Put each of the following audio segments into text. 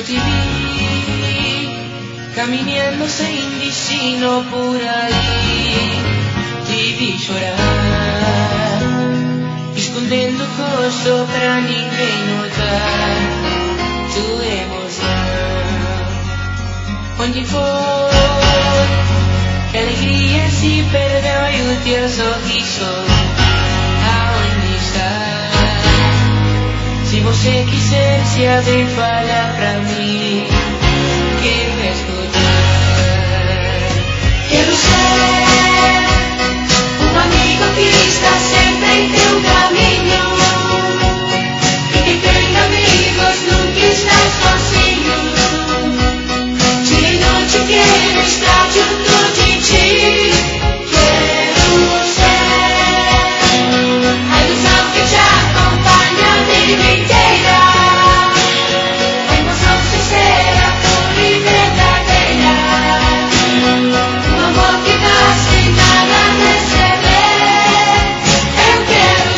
te vi caminhando sem destino por aí, te vi chorar, escondendo o rosto pra ninguém notar tua emoção. Onde foi que a alegria se perdeu e o teu sorriso aonde está? Se você quiser se abrir, fala pra mim, quero escutar. Quero ser um amigo que está sempre em teu caminho, e que tem amigos, nunca estás sozinho. Dia e noite quero estar junto de ti. Quero ser a ilusão que te acompanha a vida inteira, a emoção sincera, pura e verdadeira, um amor que dá sem nada receber. Eu quero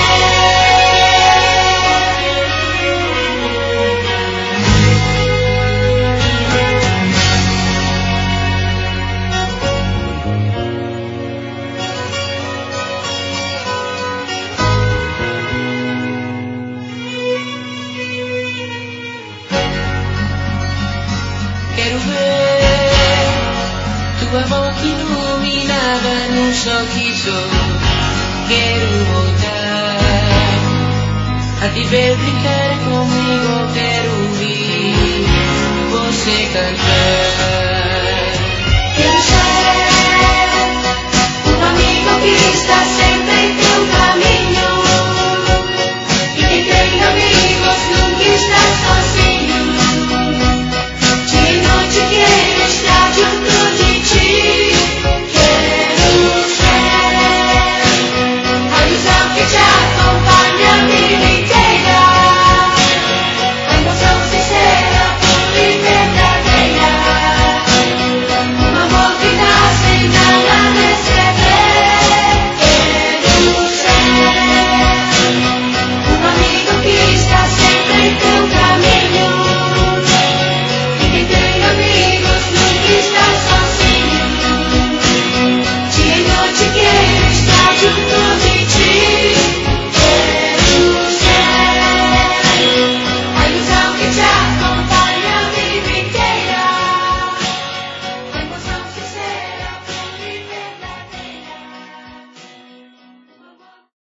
ver tua boca iluminada num sorriso. Quero voltar a te ver brincar comigo. Quero ouvir você cantar.